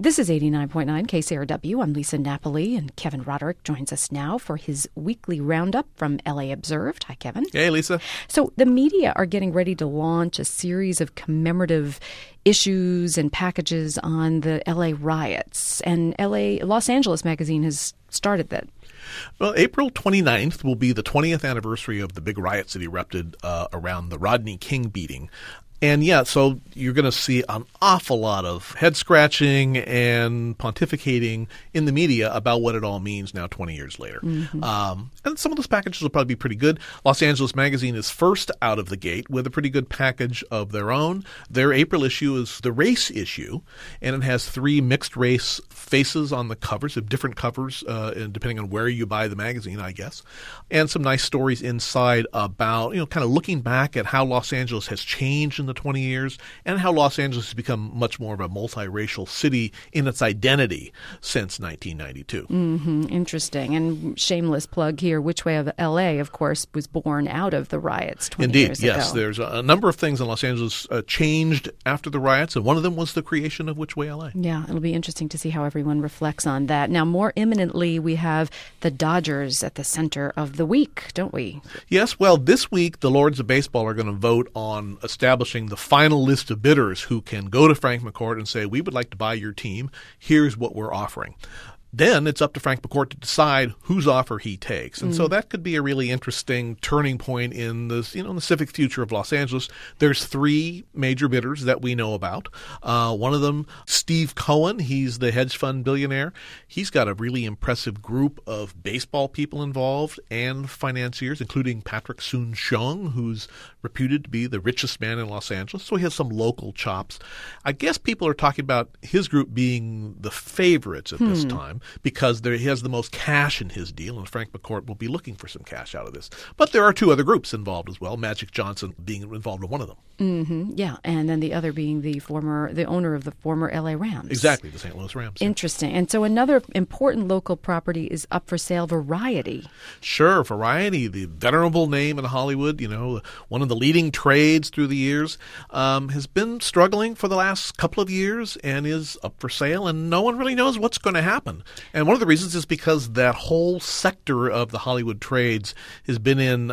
This is 89.9 KCRW. I'm Lisa Napoli, and Kevin Roderick joins us now for his weekly roundup from LA Observed. Hi, Kevin. Hey, Lisa. So the media are getting ready to launch a series of commemorative issues and packages on the LA riots, and Los Angeles Magazine has started that. Well, April 29th will be the 20th anniversary of the big riots that erupted around the Rodney King beating. And so you're going to see an awful lot of head scratching and pontificating in the media about what it all means now 20 years later. Mm-hmm. And some of those packages will probably be pretty good. Los Angeles Magazine is first out of the gate with a pretty good package of their own. Their April issue is the race issue, and it has 3 mixed race faces on the covers, of different covers, depending on where you buy the magazine, I guess. And some nice stories inside about, kind of looking back at how Los Angeles has changed in the 20 years and how Los Angeles has become much more of a multiracial city in its identity since 1992. Mm-hmm. Interesting. And shameless plug here, Which Way of LA, of course, was born out of the riots 20 years ago. Indeed, yes. There's a number of things in Los Angeles changed after the riots, and one of them was the creation of Which Way LA. Yeah, it'll be interesting to see how everyone reflects on that. Now, more imminently, we have the Dodgers at the center of the week, don't we? Yes. Well, this week, the Lords of Baseball are going to vote on establishing the final list of bidders who can go to Frank McCourt and say, we would like to buy your team. Here's what we're offering. Then it's up to Frank McCourt to decide whose offer he takes. And so that could be a really interesting turning point in this, in the civic future of Los Angeles. There's 3 major bidders that we know about. One of them, Steve Cohen, he's the hedge fund billionaire. He's got a really impressive group of baseball people involved and financiers, including Patrick Soon-Shiong, who's reputed to be the richest man in Los Angeles. So he has some local chops. I guess people are talking about his group being the favorites at this time, because he has the most cash in his deal, and Frank McCourt will be looking for some cash out of this. But there are 2 other groups involved as well, Magic Johnson being involved in one of them. Mm-hmm. Yeah, and then the other being the owner of the former L.A. Rams. Exactly, the St. Louis Rams. Interesting. And so another important local property is up for sale, Variety. Sure, Variety, the venerable name in Hollywood, one of the leading trades through the years, has been struggling for the last couple of years and is up for sale, and no one really knows what's going to happen. And one of the reasons is because that whole sector of the Hollywood trades has been in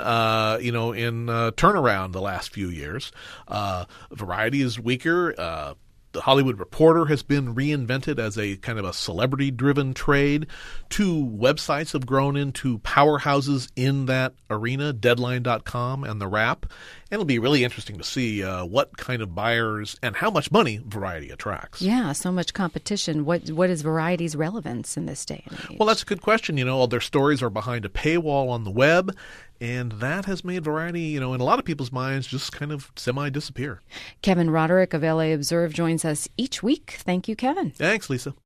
turnaround the last few years. Variety is weaker. The Hollywood Reporter has been reinvented as a kind of a celebrity-driven trade. 2 websites have grown into powerhouses in that arena, Deadline.com and The Wrap. And it'll be really interesting to see what kind of buyers and how much money Variety attracts. Yeah, so much competition. What is Variety's relevance in this day and age? Well, that's a good question. All their stories are behind a paywall on the web, and that has made Variety, in a lot of people's minds, just kind of semi-disappear. Kevin Roderick of LA Observe joins us each week. Thank you, Kevin. Thanks, Lisa.